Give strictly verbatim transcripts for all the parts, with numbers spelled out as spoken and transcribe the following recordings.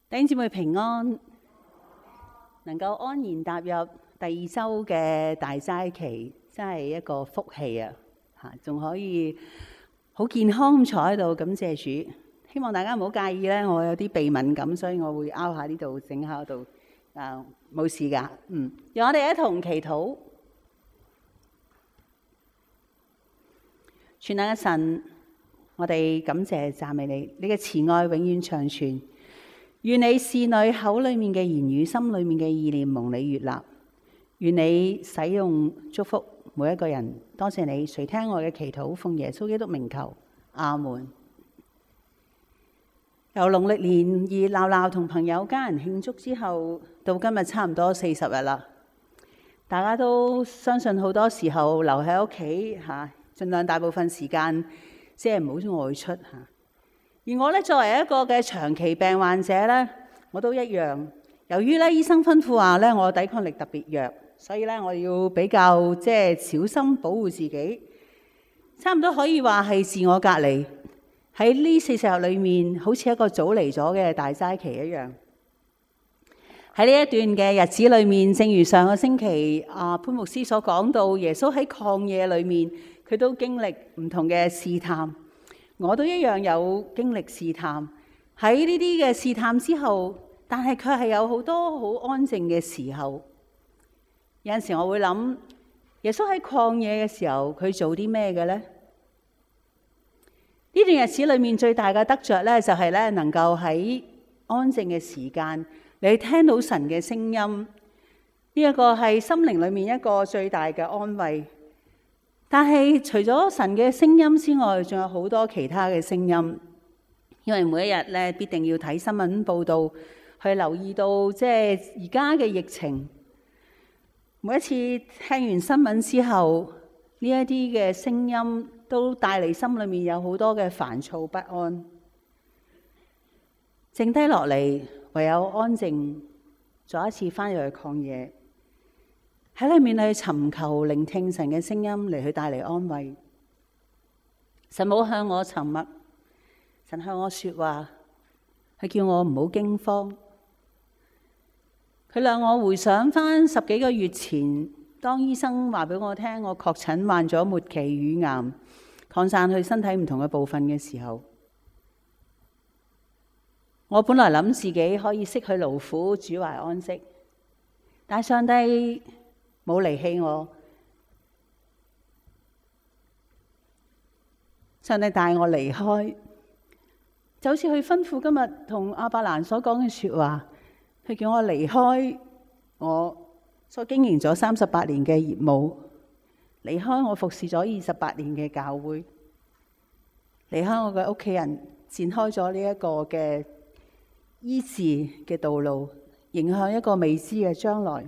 弟兄姊妹平安，能夠安然踏入第二週嘅大齋期，真係一個福氣啊！嚇，仲可以好健康咁坐喺度，感謝主。希望大家唔好介意咧，我有啲鼻敏感，所以我會拗下呢度，整下嗰度，啊冇事㗎。嗯，讓我哋一同祈禱。全能嘅神，我哋感謝讚美你，你嘅慈愛永遠長存。願你侍女口裏面嘅言語，心裏面嘅意念蒙你悅納。願你使用祝福每一個人。多謝你垂聽我嘅祈禱，奉耶穌基督名求，阿門。由農曆年熱鬧鬧同朋友家人慶祝之後，到今日差唔多四十日啦。大家都相信好多時候留喺屋企嚇，盡量大部分時間即係唔好外出嚇。而我咧作為一個嘅長期病患者咧，我都一樣。由於咧醫生吩咐話咧我抵抗力特別弱，所以咧我要比較即係小心保護自己，差唔多可以話係自我隔離。喺呢四十日裏面，好似一個早嚟咗嘅大齋期一樣。喺呢一段嘅日子裏面，正如上個星期啊潘牧師所講到，耶穌喺曠野裏面，佢都經歷唔同嘅試探。我都一樣有經歷試探，喺呢啲嘅試探之後，但係佢係有好多好安靜嘅時候。有陣時我會諗，耶穌喺曠野嘅時候，佢做啲咩嘅呢？呢段日子裏面最大嘅得着咧，就係咧能夠喺安靜嘅時間，你聽到神嘅聲音，呢一個係心靈裏面一個最大嘅安慰。但係除咗神嘅聲音之外，仲有好多其他嘅聲音。因為每一日咧必定要睇新聞報道，去留意到即係而家嘅疫情。每一次聽完新聞之後，呢一啲嘅聲音都帶嚟心裏面有好多嘅煩躁不安。靜低落嚟，唯有安靜，再一次翻入去曠野。喺裏面去尋求聆聽神嘅聲音嚟去帶嚟安慰。神冇向我沉默，神向我說話，佢叫我唔好驚慌。佢讓我回想翻十幾個月前，當醫生話俾我聽我確診患咗末期乳癌，擴散去身體唔同嘅部分嘅時候，我本來諗自己可以息去勞苦，主懷安息，但上帝冇離棄我，上帝帶我離開，就好似佢吩咐今日同亞伯蘭所講嘅說話，佢叫我離開我所經營咗三十八年嘅業務，離開我服侍咗二十八年嘅教會，離開我嘅屋企人，展開咗呢一個嘅醫治嘅道路，迎向一個未知嘅將來。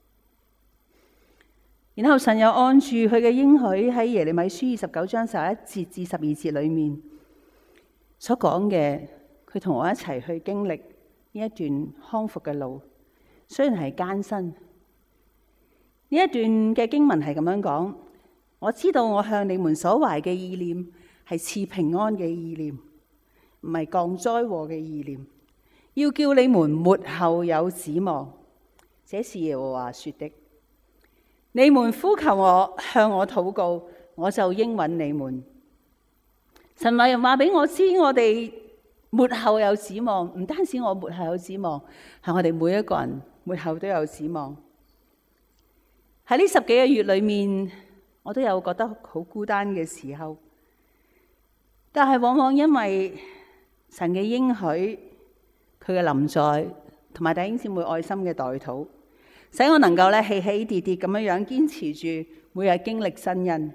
然後神又按住佢嘅應許喺耶利米書二十九章十一節至十二節裏面所講嘅，佢同我一齊去經歷呢一段康復嘅路，雖然係艱辛。呢一段嘅經文係咁樣講：我知道我向你們所懷嘅意念係賜平安嘅意念，唔係降災禍嘅意念，要叫你們末後有指望。這是耶和華說的。你們呼求我，向我禱告，我就應允你們。神話又話俾我知，我哋末後有指望，唔單止我末後有指望，係我哋每一個人末後都有指望。喺呢十幾個月裏面，我都有覺得好孤單嘅時候，但係往往因為神嘅應許，佢嘅臨在，同埋弟兄姊妹愛心嘅代禱，使我能夠咧起起跌跌咁樣樣堅持住每日經歷新恩。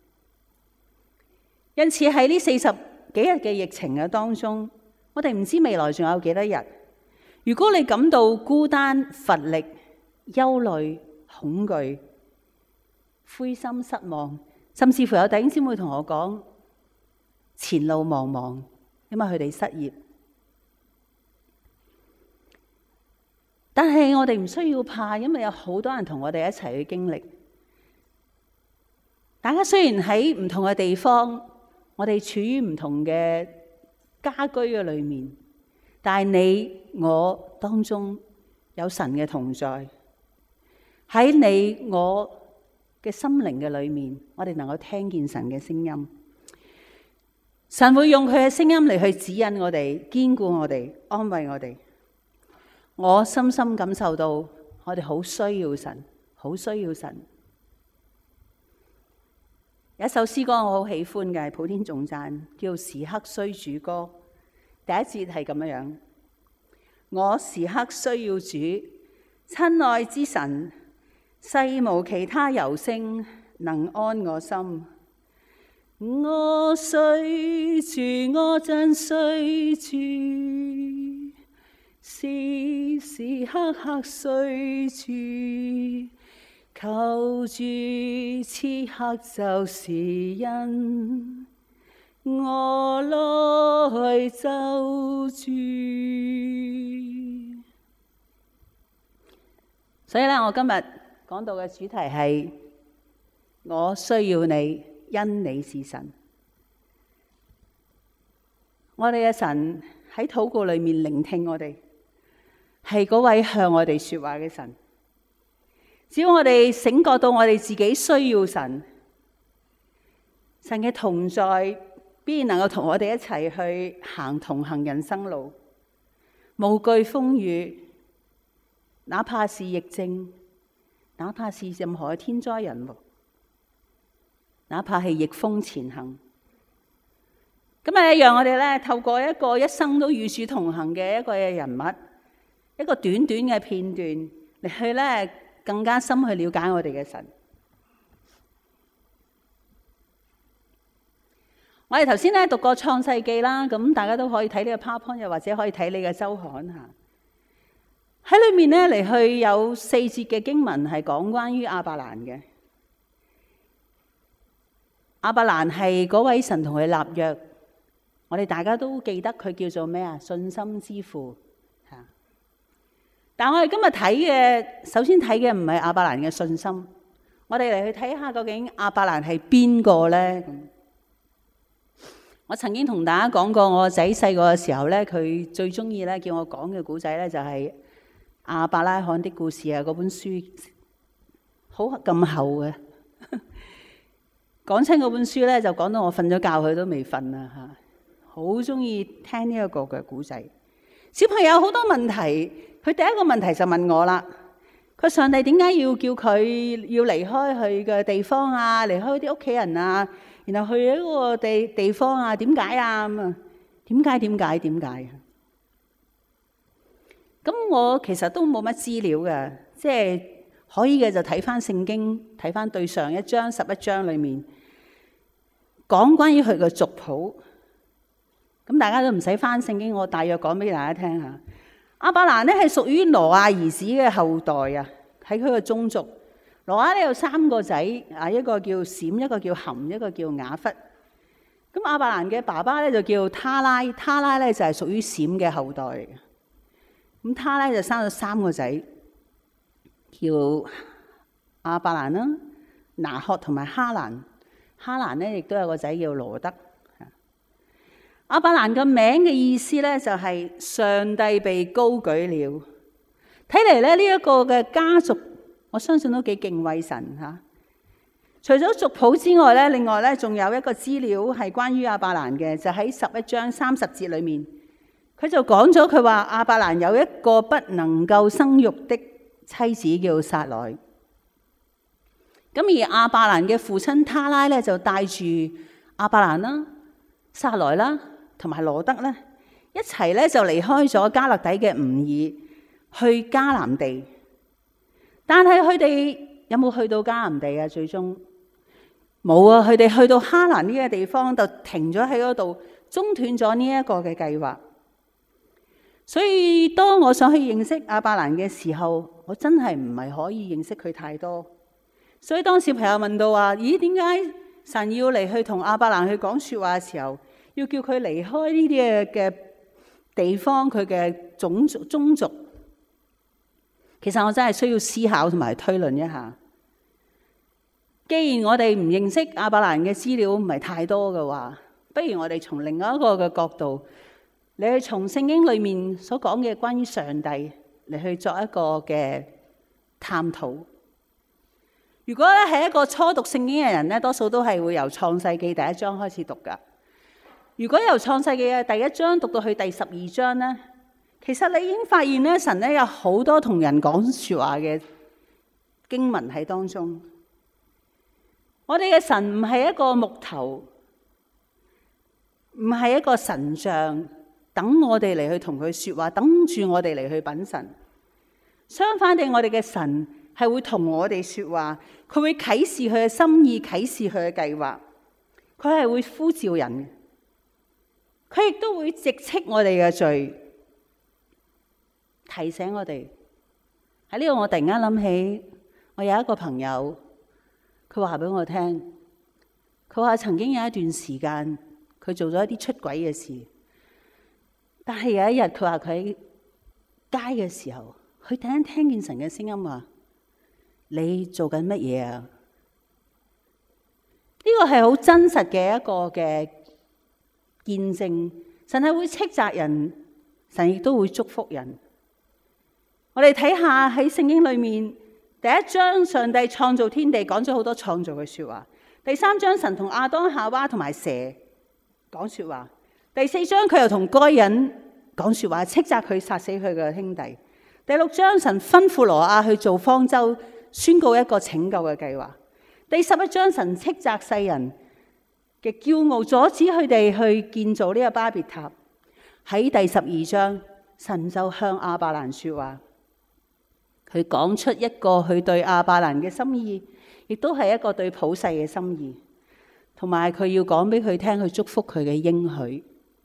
因此喺呢四十幾日嘅疫情嘅當中，我哋唔知未來仲有幾多日。如果你感到孤單、乏力、憂慮、恐懼、灰心失望，甚至乎有弟兄姊妹同我講前路茫茫，因為佢哋失業。但係我哋唔需要怕，因為有好多人同我哋一齊去經歷。大家雖然喺唔同嘅地方，我哋處於唔同嘅家居嘅裏面，但係你我當中有神嘅同在，喺你我嘅心靈嘅裏面，我哋能夠聽見神嘅聲音。神會用佢嘅聲音嚟去指引我哋，堅固我哋，安慰我哋。我深深感受到我哋好需要神，好需要神。有一首詩歌我好喜歡嘅，係普天頌讚，叫《時刻需主歌》。第一節係咁樣樣：我時刻需要主，親愛之神，世無其他柔聲能安我心。我需主，我真需主，時時刻刻需主，求主此刻就是因我來就主。所以咧，我今日講到嘅主題係我需要你，因你是神。我哋嘅神喺禱告裏面聆聽我哋，係嗰位向我哋說話嘅神。只要我哋醒覺到我哋自己需要神，神嘅同在必然能夠同我哋一齊去行同行人生路，無懼風雨，哪怕是疫症，哪怕是任何嘅天災人禍，哪怕係逆風前行。今日讓我哋咧透過一個一生都與主同行嘅一個人物，一個短短嘅片段嚟去咧更加深去了解我哋嘅神。我哋頭先咧讀過創世記啦，咁大家都可以睇呢個 PowerPoint， 又或者可以睇你嘅周刊吓。喺裏面咧嚟去有四節嘅經文係講關於亞伯蘭嘅。亞伯蘭係嗰位神同佢立約，我哋大家都記得佢叫做咩啊？信心之父吓。但我哋今日睇嘅，首先睇嘅唔係亞伯蘭嘅信心，我哋嚟去睇下究竟亞伯蘭係邊個咧？我曾經同大家講過，我個仔細個嘅時候咧，佢最中意咧叫我講嘅古仔咧，就係亞伯拉罕的故事啊！嗰本書好咁厚嘅，講親嗰本書咧，就講到我瞓咗覺，佢都未瞓啦嚇。好中意聽呢一個嘅古仔。小朋友好多問題，佢第一個問題就問我啦。佢上帝點解要叫佢要離開佢嘅地方啊？離開啲屋企人啊？然後去一個地地方啊？點解啊？咁啊？點解？點解？點解？咁我其實都冇乜資料嘅，即係可以嘅就睇翻聖經，睇翻對上一章十一章裏面講關於佢嘅族譜。咁大家都唔使翻聖經，我大約講俾大家聽下。亞伯蘭咧係屬於挪亞兒子嘅後代啊，喺佢嘅宗族。挪亞咧有三個仔啊，一個叫閃，一個叫含，一個叫雅弗。咁亞伯蘭嘅爸爸咧就叫他拉，他拉咧就係屬於閃嘅後代嚟嘅。咁他咧就生咗三個仔，叫亞伯蘭啦、拿鶴同埋哈蘭。哈蘭咧亦都有個仔叫羅德。亞伯蘭嘅名嘅意思咧就係上帝被高舉了。睇嚟咧呢一個嘅家族，我相信都幾敬畏神吓。除咗族譜之外咧，另外咧仲有一個資料係關於亞伯蘭嘅，就喺十一章三十節裏面，佢就講咗佢話亞伯蘭有一個不能夠生育的妻子叫撒萊。咁而亞伯蘭嘅父親他拉咧就帶住亞伯蘭啦、撒萊啦同埋羅德咧一齊咧就離開咗加勒底嘅吾珥去迦南地。但係佢哋有冇去到迦南地啊？最終冇啊！佢哋去到哈蘭呢個地方就停咗喺嗰度，中斷咗呢一個嘅計劃。所以當我想去認識亞伯蘭嘅時候，我真係唔係可以認識佢太多。所以當小朋友問到話：咦，點解神要嚟去同亞伯蘭去講說話嘅時候，要叫佢離開呢啲嘅地方，佢嘅種族宗族？其實我真係需要思考同埋推論一下。既然我哋唔認識亞伯蘭嘅資料唔係太多嘅話，不如我哋從另外一個嘅角度你去從聖經裏面所講嘅關於上帝嚟去作一個嘅探討。如果咧係一個初讀聖經嘅人咧，多數都係會由創世記第一章開始讀噶。如果由創世記嘅第一章讀到去第十二章咧，其實你已經發現咧，神咧有好多同人講說話嘅經文喺當中。我哋嘅神唔係一個木頭，唔係一個神像，等我哋嚟去同佢說話，等住我哋嚟去品神。相反地，我哋嘅神係會同我哋說話，佢會啟示佢嘅心意，啟示佢嘅計劃。佢係會呼召人，佢亦都會直斥我哋嘅罪。提醒我哋喺呢度，我突然間諗起，我有一個朋友，佢話俾我聽，佢話曾經有一段時間，佢做咗一啲出軌嘅事，但係有一日，佢話佢喺街嘅時候，佢突然聽見神嘅聲音話：你做緊乜嘢啊？呢個係好真實嘅一個嘅見證。神係會斥責人，神亦都會祝福人。我哋睇下喺聖經裏面，第一章上帝創造天地，講咗好多創造嘅說話。第三章神同亞當夏娃同埋蛇講說話。第四章佢又同該隱講說話，斥責佢殺死佢嘅兄弟。第六章神吩咐挪亞去做方舟，宣告一個拯救嘅計劃。第十一章神斥責世人嘅驕傲，阻止佢哋去建造呢個巴別塔。喺第十二章神就向亞伯蘭說話。佢講出一個佢對亞伯蘭嘅心意，亦都係一個對普世嘅心意，同埋佢要講俾佢聽，去祝福佢嘅應許。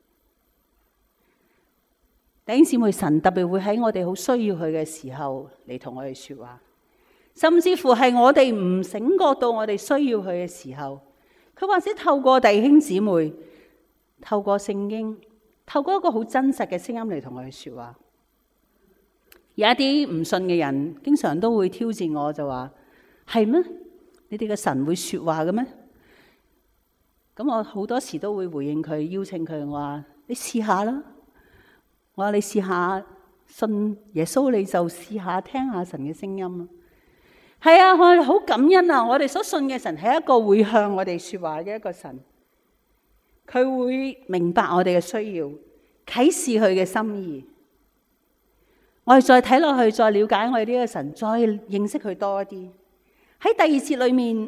弟兄姊妹，神特別會喺我哋好需要佢嘅時候嚟同我哋說話，甚至乎係我哋唔醒覺到我哋需要佢嘅時候，佢或者透過弟兄姊妹，透過聖經，透過一個好真實嘅聲音嚟同我哋說話。有一啲唔信嘅人，經常都會挑戰我，就話：係咩？你哋嘅神會說話嘅咩？咁我好多時都會回應佢，邀請佢，我話：你試下啦。我話你試下信耶穌，你就試下聽下神嘅聲音啊。係啊，我哋好感恩啊！我哋所信嘅神係一個會向我哋說話嘅一個神，佢會明白我哋嘅需要，啟示佢嘅心意。我哋再睇落去，再了解我哋呢個神，再認識佢多一啲。喺第二節裏面，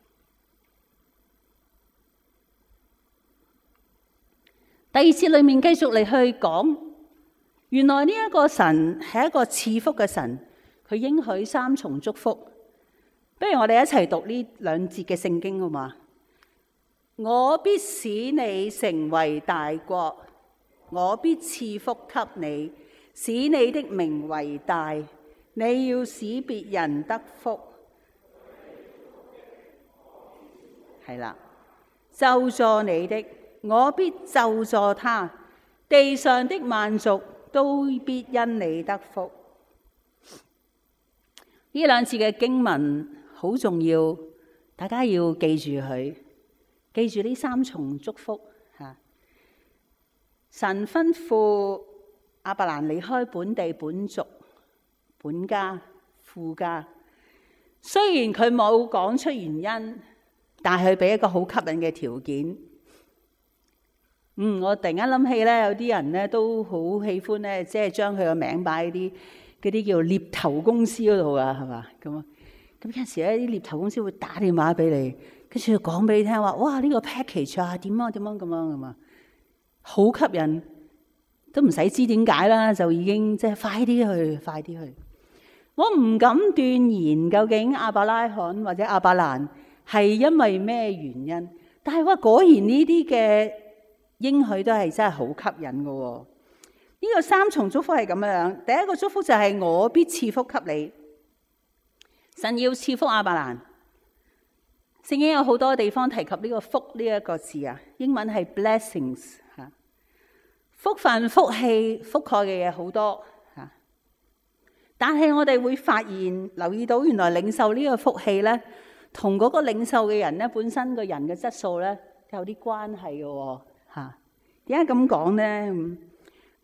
第二節裏面繼續嚟去講，原來呢一個神係一個賜福嘅神，佢應許三重祝福。不如我哋一齊讀呢兩節嘅聖經好嗎？我必使你成為大國，我必賜福給你，使你的名為大，你要使別人得福。係啦，咒詛你的，我必咒詛他，地上的萬族都必因你得福。呢兩次嘅經文好重要，大家要記住佢，記住呢三重祝福吓。神吩咐亞伯蘭離開本地本族本家父家，雖然佢冇講出原因，但係佢俾一個好吸引嘅條件。嗯，我突然間諗起咧，有啲人咧都好喜歡咧，即係將佢個名擺喺啲嗰啲叫獵頭公司嗰度啊，係嘛咁啊？咁有陣時咧，啲獵頭公司會打電話俾你，跟住講俾你聽話，哇！呢個 package 啊，點樣點樣咁樣咁啊，好吸引。都唔使知點解啦，就已經即係快啲去，快啲去。我唔敢斷言究竟亞伯拉罕或者亞伯蘭係因為咩原因，但係哇，果然呢啲嘅應許都係真係好吸引嘅。呢個三重祝福係咁樣，第一個祝福就係我必賜福給你，神要賜福亞伯蘭。聖經有好多地方提及呢個福呢一個字啊，英文係 blessings。福分福氣覆蓋嘅嘢好多吓，但係我哋會發現留意到，原來領受呢個福氣咧，同嗰個領受嘅人咧本身個人嘅質素咧有啲關係嘅吓。點解咁講咧？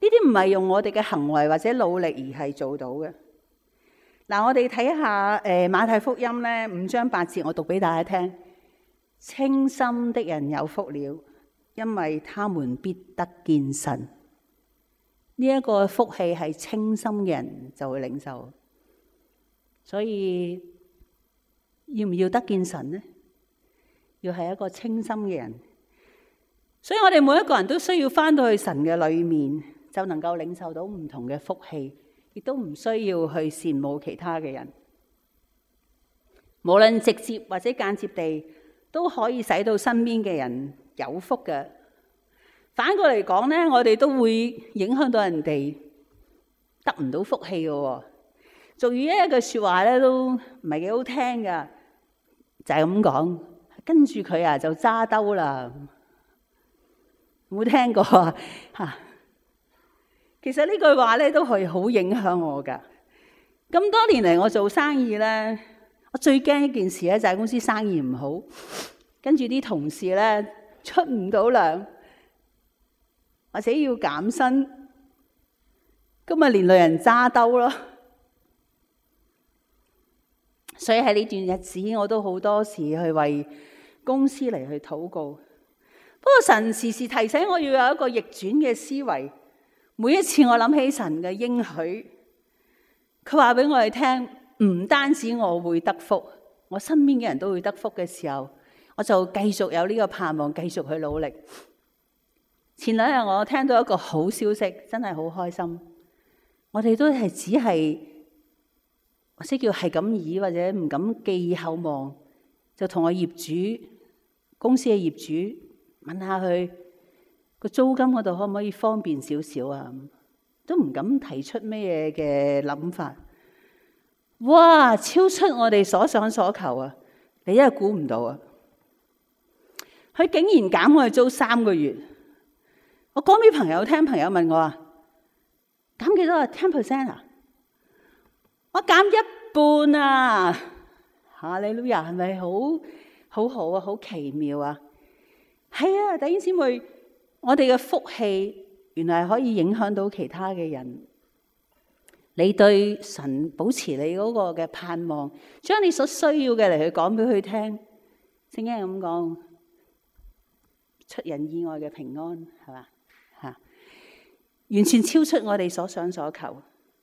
啲唔係用我哋嘅行為或者努力而係做到嘅。嗱，我哋睇下誒馬太福音咧五章八節，我讀俾大家聽。清心的人有福了，因為他們必得見神。呢一個福氣係清心嘅人就會領受。所以要唔要得見神呢？要係一個清心嘅人。所以我哋每一個人都需要翻到去神嘅裏面，就能夠領受到唔同嘅福氣，亦都唔需要去羨慕其他嘅人。無論直接或者間接地，都可以使到身邊嘅人有福嘅。反過嚟講呢，我哋都會影響到人哋得唔到福氣嘅。俗語一句說話咧，都唔係幾好聽噶，就係咁講，跟住佢啊就揸兜啦。有冇聽過啊？吓，其實呢句話咧都係好影響我噶。咁多年嚟，我做生意咧，我最驚一件事咧就係公司生意唔好，跟住啲同事咧出唔到糧，或者要減薪，咁咪連累人揸兜咯。所以喺呢段日子，我都好多時去為公司嚟去禱告。不過神時時提醒我要有一個逆轉嘅思維。每一次我諗起神嘅應許，佢話俾我哋聽，唔單止我會得福，我身邊嘅人都會得福嘅時候，我就繼續有呢個盼望，繼續去努力。前兩日我聽到一個好消息，真係好開心。我哋都係只係或者叫係咁意，或者唔敢寄以厚望，就同我業主公司嘅業主問下佢個租金嗰度可唔可以方便少少啊？都唔敢提出咩嘢嘅諗法。哇！超出我哋所想所求啊！你真係估唔到啊！佢竟然減我哋租三個月。我講俾朋友聽，朋友問我啊，減幾多啊 ？ten percent 啊？我減一半啊！哈利路亞，係咪好好好啊？好奇妙啊！係啊，弟兄姊妹，我哋嘅福氣原來係可以影響到其他嘅人。你對神保持你嗰個嘅盼望，將你所需要嘅嚟去講俾佢聽。聖經係咁講，出人意外嘅平安，係嘛？吓，完全超出我哋所想所求。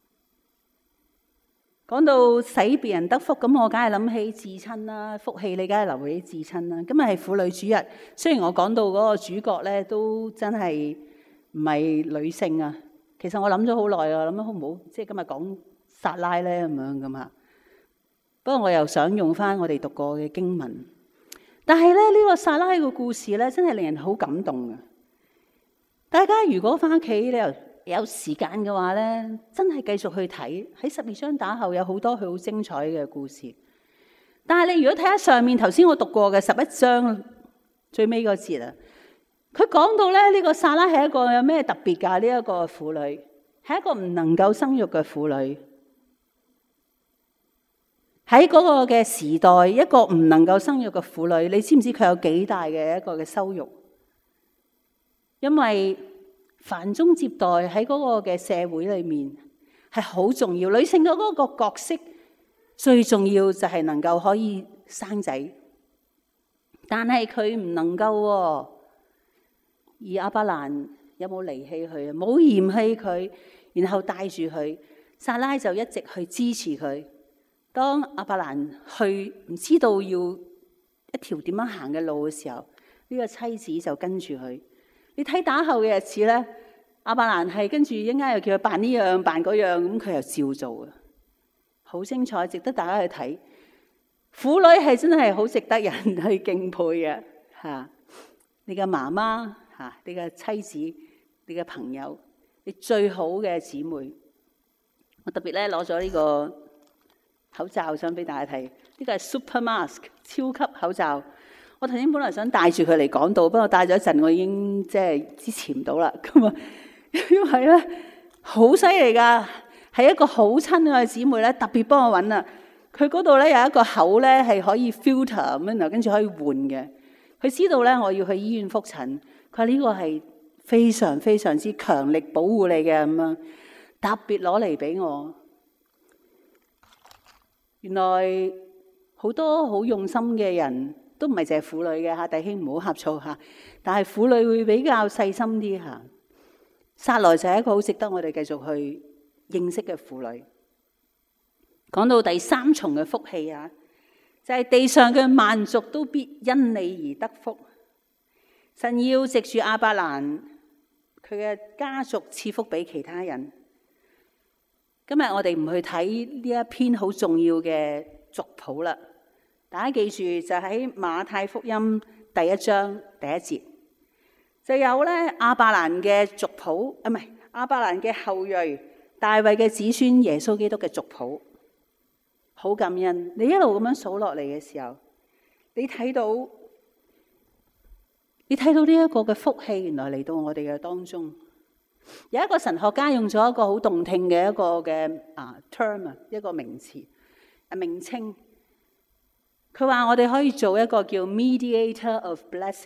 講到使別人得福，咁我梗係諗起至親啦，福氣你梗係留俾至親啦。今日係婦女主日，雖然我講到嗰個主角咧，都真係唔係女性啊。其實我諗咗好耐啊，諗咗好唔好，即係今日講撒拉咧咁樣咁啊。不過我又想用翻我哋讀過嘅經文，但係咧呢個撒拉嘅故事咧，真係令人好感動啊！大家如果翻屋企你又有時間嘅話咧，真係繼續去睇，喺十二章打後有好多佢好精彩嘅故事。但係你如果睇下上面頭先我讀過嘅十一章最尾嗰節啊，佢講到咧呢個撒拉係一個有咩特別㗎？呢一個婦女係一個唔能夠生育嘅婦女，喺嗰個嘅時代，一個唔能夠生育嘅婦女，你知唔知佢有幾大嘅一個嘅羞辱？因為傳宗接代喺嗰個嘅社會裏面係好重要，女性嘅嗰個角色最重要就係能夠可以生仔，但係佢唔能夠喎。而亞伯蘭有冇離棄佢啊？冇嫌棄佢，然後帶住佢，撒拉就一直去支持佢。當亞伯蘭去唔知道要一條點樣行嘅路嘅時候，呢個妻子就跟住佢。你睇打後嘅日子咧，亞伯蘭係跟住一陣間又叫佢扮呢樣扮嗰樣，咁佢又照做啊，好精彩，值得大家去睇。婦女係真係好值得人去敬佩嘅嚇。你嘅媽媽嚇，你嘅妻子，你嘅朋友，你最好嘅姊妹。我特別咧攞咗呢個口罩想俾大家睇，呢個係 Super Mask 超級口罩。我頭先本來想帶住佢嚟講道，不過帶咗一陣，我已經即係支持唔到啦。咁啊，因為咧好犀利㗎，係一個好親嘅姊妹咧，特別幫我揾啦。佢嗰度咧有一個口咧係可以 filter 咁樣，跟住可以換嘅。佢知道咧我要去醫院覆診，佢話呢個係非常非常之強力保護你嘅咁樣，特別攞嚟俾我。原來好多好用心嘅人都唔係淨係婦女嘅嚇，弟兄唔好呷醋嚇。但係婦女會比較細心啲嚇。撒萊就係一個好值得我哋繼續去認識嘅婦女。講到第三重嘅福氣啊，就係地上嘅萬族都必因你而得福。神要藉住亞伯蘭佢嘅家族賜福俾其他人。今日我哋唔去睇呢一篇好重要嘅族譜啦，大家記住就喺馬太福音第一章第一節就有咧亞伯蘭嘅族譜，啊唔係亞伯蘭嘅後裔，大衛嘅子孫，耶穌基督嘅族譜。好感恩，你一路咁樣數落嚟嘅時候，你睇到你睇到呢一個嘅福氣，原來嚟到我哋嘅當中。有一個神學家用咗一個好動聽嘅一個嘅啊 term 啊，一個名詞啊名稱。佢話我哋可以做一個叫 mediator of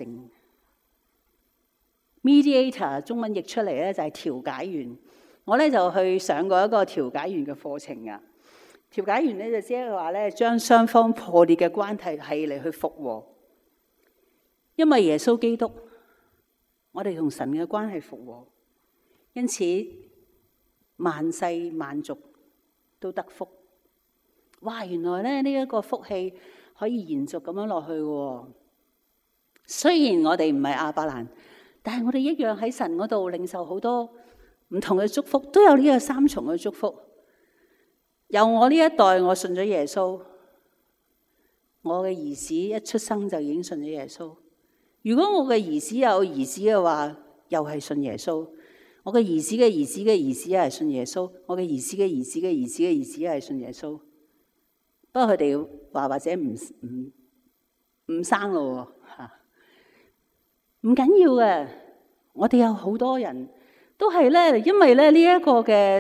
blessing。mediator 中文譯出嚟咧就係調解員。我咧就去上過一個調解員嘅課程啊。調解員咧就即係話咧將雙方破裂嘅關係係嚟去復和。因為耶穌基督，我哋同神嘅關係復和。因此，萬世萬族都得福。哇！原來咧呢一個福氣可以延續咁樣落去嘅。雖然我哋唔係亞伯蘭，但係我哋一樣喺神嗰度領受好多唔同嘅祝福，都有呢個三重嘅祝福。由我呢一代，我信咗耶穌，我嘅兒子一出生就已經信咗耶穌。如果我嘅兒子有兒子嘅話，又係信耶穌。我嘅兒子嘅兒子嘅兒子係信耶穌，我嘅兒子嘅兒子嘅兒子嘅兒子係信耶穌。不過佢哋話或者唔唔唔生咯吓，唔緊要嘅。我哋有好多人都係咧，因為咧呢一個嘅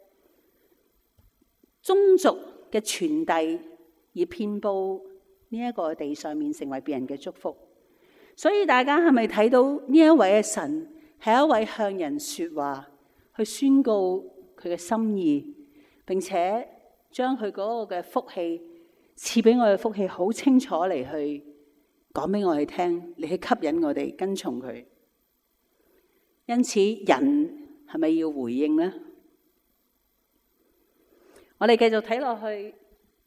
宗族嘅傳遞而遍佈呢一個地上面，成為別人嘅祝福。所以大家係咪睇到呢一位嘅神？係一位向人說話，去宣告佢嘅心意，並且將佢嗰個嘅福氣賜俾我嘅福氣，好清楚嚟去講俾我哋聽，嚟去吸引我哋跟從佢。因此，人係咪要回應呢？我哋繼續睇落去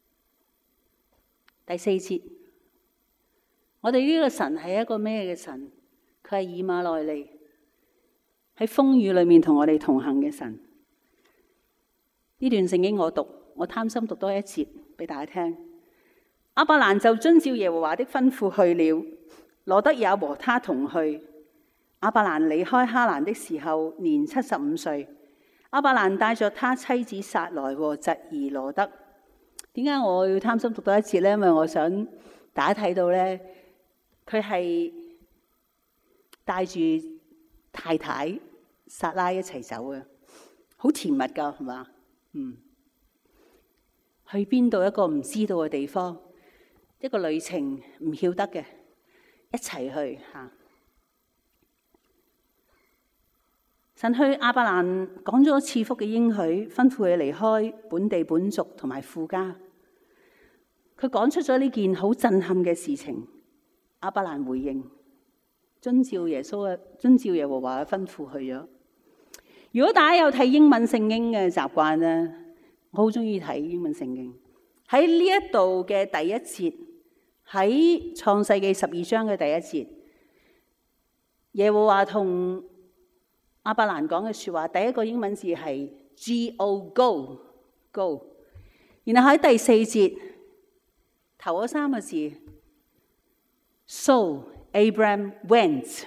第四節，我哋呢個神係一個咩嘅神？佢係以馬內利。喺風雨裏面同我哋同行嘅神。呢段聖經我讀，我貪心讀多一節俾大家聽。亞伯蘭就遵照耶和華的吩咐去了，羅得也和他同去。亞伯蘭離開哈蘭的時候年七十五歲。亞伯蘭帶着他妻子撒萊和侄兒羅得。點解我要貪心讀多一節呢？因為我想大家睇到咧，佢係帶住太太撒拉一齊走嘅，好甜蜜噶，係嘛？嗯，去邊度一個唔知道嘅地方，一個旅程唔曉得嘅，一齊去吓。神去亞伯蘭講咗賜福嘅應許，吩咐佢離開本地本族同埋父家。佢講出咗呢件好震撼嘅事情，亞伯蘭回應。遵照耶穌嘅遵照耶和華嘅吩咐去咗。如果大家有睇英文聖經嘅習慣咧，我好中意睇英文聖經。喺呢一度嘅第一節，喺創世記十二章嘅第一節，耶和華同亞伯蘭講嘅說話，第一個英文字係 Go Go Go， 然後喺第四節頭嗰三個字 So Abraham went，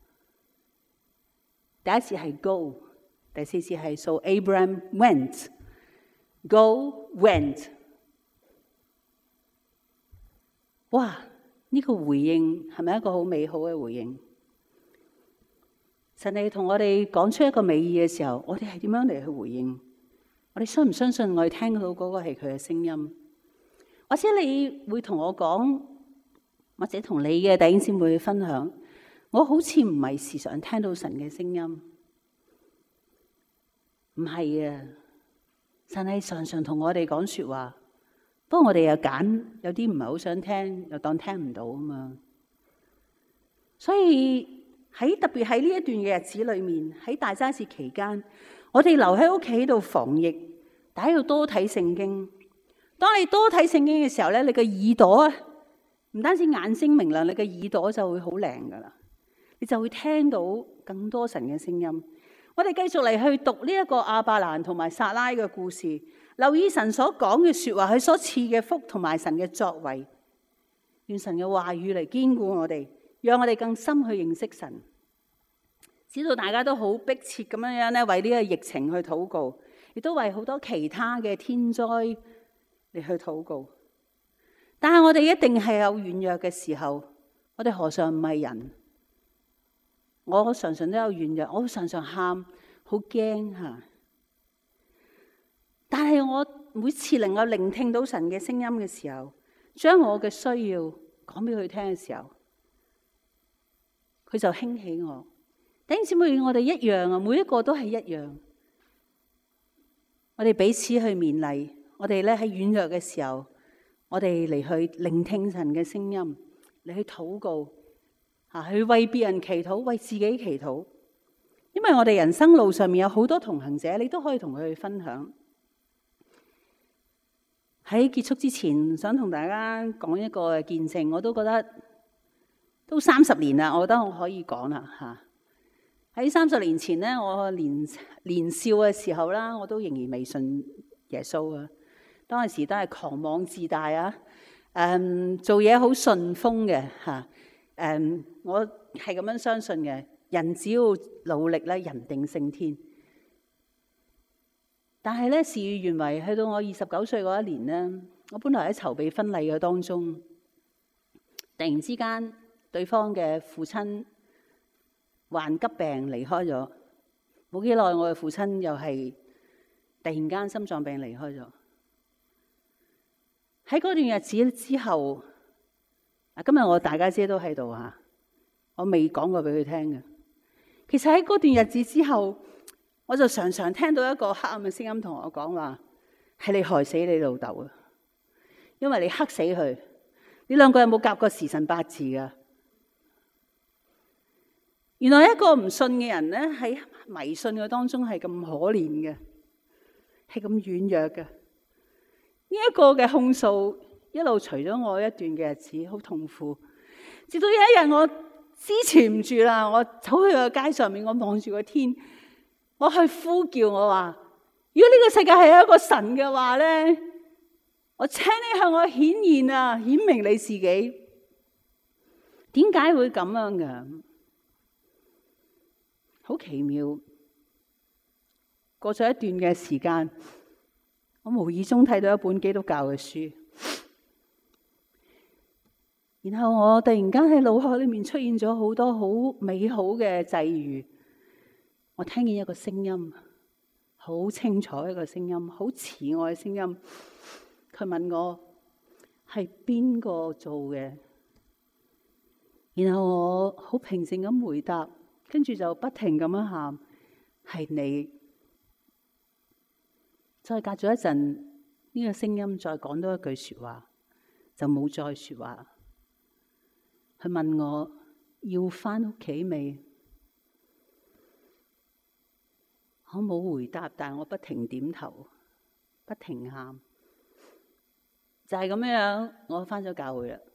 第一次係 go， 第四次係 so Abraham went， go went。哇！呢個回應係咪一個好美好嘅回應？神係同我哋講出一個美意嘅時候，我哋係點樣嚟去回應？我哋相唔相信我哋聽到嗰個係佢嘅聲音？或者你會同我講？或者同你嘅弟兄姊妹去分享， 我好似唔係時常聽到神嘅聲音。唔係啊，神係常常同我哋講說話，不過我哋又揀有啲唔係好想聽，又當聽唔到啊嘛。所以喺特別喺呢一段嘅日子裏面，喺大齋節期間，我哋留喺屋企度防疫，但係要多睇聖經。當你多睇聖經嘅時候咧，你嘅耳朵啊，唔單止眼睛明亮，你嘅耳朵就會好靈噶啦，你就會聽到更多神嘅聲音。我哋繼續嚟去讀呢一個亞伯蘭同埋撒拉嘅故事，留意神所講嘅說話，佢所賜嘅福同埋神嘅作為，願神嘅話語嚟堅固我哋，讓我哋更深去認識神。知道大家都好迫切咁樣樣咧，為呢個疫情去禱告，亦都為好多其他嘅天災嚟去禱告。但係我哋一定係有軟弱嘅時候，我哋何嘗唔係人？我常常都有軟弱，我常常喊，好驚吓。但係我每次能夠聆聽到神嘅聲音嘅時候，將我嘅需要講俾佢聽嘅時候，佢就興起我。弟兄姊妹，我哋一樣啊，每一個都係一樣。我哋彼此去勉勵，我哋咧喺軟弱嘅時候，我哋嚟去聆聽神嘅聲音，嚟去禱告，啊，去為別人祈禱，為自己祈禱。因為我哋人生路上面有好多同行者，你都可以同佢去分享。喺結束之前，想同大家講一個見證，我都覺得都三十年啦，我覺得我可以講啦吓。喺三十年前咧，我年年少嘅時候啦，我都仍然未信耶穌啊。當時都係狂妄自大啊，誒，做嘢好順風嘅吓，誒，我係咁樣相信嘅。人只要努力咧，人定勝天。但係咧，事與願違，去到我二十九歲嗰一年咧，我本來喺籌備婚禮嘅當中，突然之間對方嘅父親患急病離開咗，冇幾耐我嘅父親又係突然間心臟病離開咗。喺嗰段日子之後，啊，今日我大家姐都喺度啊，我未講過俾佢聽嘅。其實喺嗰段日子之後，我就常常聽到一個黑暗嘅聲音同我講話，係你害死你老豆啊！因為你黑死佢，你兩個有冇夾過時辰八字噶？原來一個唔信嘅人咧，喺迷信嘅當中係咁可憐嘅，係咁軟弱嘅。呢一個嘅控訴一路隨咗我一段嘅日子，好痛苦。直到有一日我支持唔住啦，我走去個街上面，我望住個天，我去呼叫我話：如果呢個世界係有一個神嘅話咧，我請你向我顯現啊，顯明你自己。點解會咁樣嘅？好奇妙。過咗一段嘅時間，我無意中睇到一本基督教嘅書，然後我突然間喺腦海裏面出現咗好多好美好嘅際遇。我聽見一個聲音，好清楚一個聲音，好慈愛嘅聲音。佢問我係邊個做嘅？然後我好平靜咁回答，跟住就不停咁樣喊，係你。再隔咗一陣，呢個聲音再講多一句說話，就冇再說話。佢問我要返屋企未？我冇回答，但我不停點頭，不停喊。就係咁樣，我返咗教會啦。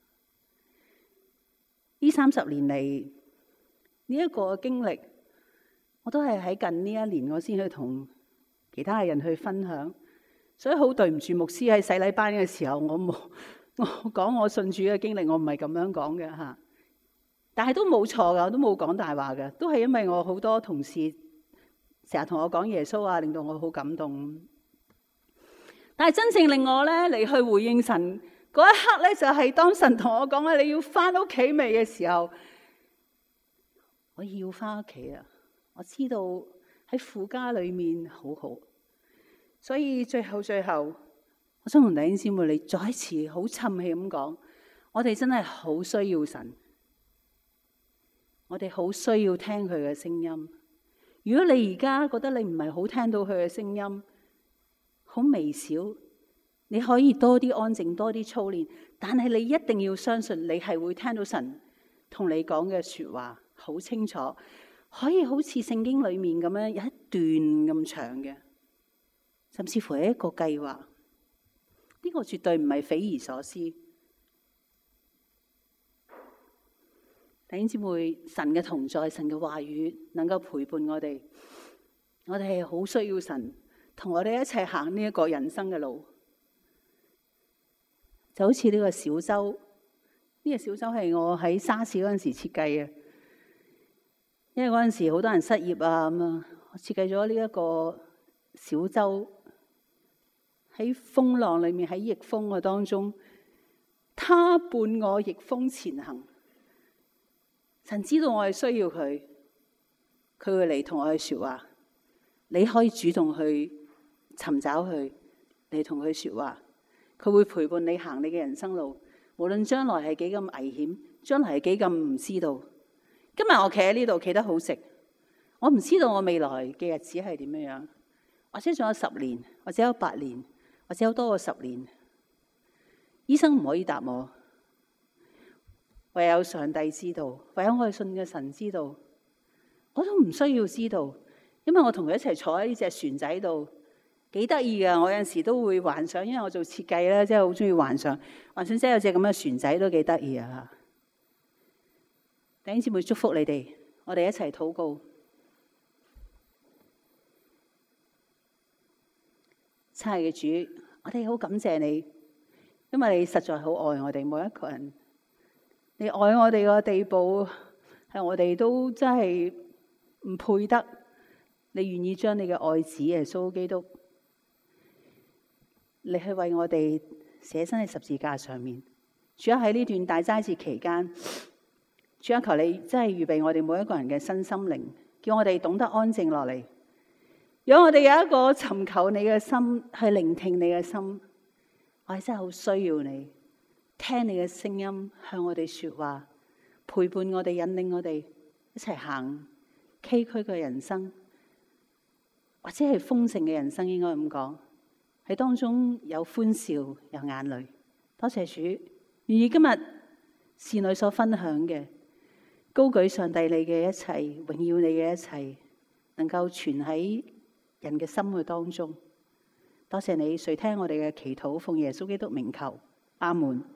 呢三十年嚟，呢一個經歷，我都係喺近呢一年我先去同其他人去分享。所以好對唔住牧師喺洗禮班嘅時候，我冇我講我信主嘅經歷，我唔係咁樣講嘅吓。但係都冇錯噶，我都冇講大話嘅，都係因為我好多同事成日同我講耶穌啊，令到我好感動。但係真正令我咧嚟去回應神嗰一刻咧，就係當神同我講話你要翻屋企未嘅時候，我要翻屋企啊！我知道喺父家裏面好好，所以最後最後，我想同弟兄姊妹你再一次好沉氣咁講，我哋真係好需要神。 我哋好需要聽佢嘅聲音。如果你而家覺得你唔係好聽到佢嘅聲音，好微小，你可以多啲安靜，多啲操練，但係你一定要相信你係會聽到神同你講嘅說話，好清楚，可以好似聖經裏面咁樣有一段咁長嘅，甚至乎係一個計劃。呢個絕對唔係匪夷所思。弟兄姊妹，神嘅同在，神嘅話語能夠陪伴我哋，我哋係好需要神同我哋一齊行呢一個人生嘅路。就好似呢個小舟，呢個小舟係我喺沙士嗰陣時設計嘅，因為嗰陣時好多人失業啊咁啊，我設計咗呢一個小舟喺風浪裏面，喺逆風嘅當中，他伴我逆風前行。神知道我係需要佢，佢會嚟同我去說話。你可以主動去尋找佢，嚟同佢說話。佢會陪伴你行你嘅人生路，無論將來係幾咁危險，將來係幾咁唔知道。今日我企喺呢度企得好直，我唔知道我未來嘅日子係點樣樣，或者仲有十年，或者有八年，或者有多過十年。醫生唔可以答我。唯有上帝知道，唯有我哋信嘅神知道，我都唔需要知道，因為我同佢一齊坐喺呢隻船仔度，幾得意噶。我有陣時都會幻想，因為我做設計咧，真係好中意幻想，幻想真係有隻咁嘅船仔都幾得意啊！弟兄姊妹，祝福你哋，我哋一齊禱告。親愛嘅主，我哋好感謝你，因為你實在好愛我哋每一個人。你愛我哋個地步，係我哋都真係唔配得。你願意將你嘅愛子耶穌基督，你去為我哋捨身喺十字架上面。主啊，喺呢段大齋節期間，主啊，求你真係預備我哋每一個人嘅身心靈，叫我哋懂得安靜落嚟，讓我哋有一個尋求你嘅心，去聆聽你嘅心。我係真係好需要你。聽你嘅聲音，向我哋說話，陪伴我哋，引領我哋一齊行崎嶇嘅人生，或者係豐盛嘅人生，應該咁講。喺當中有歡笑，有眼淚。多謝主，願意今日侍女所分享嘅，高舉上帝你嘅一切，榮耀你嘅一切，能夠存喺人嘅心嘅當中。多謝你垂聽我哋嘅祈禱，奉耶穌基督名求，阿門。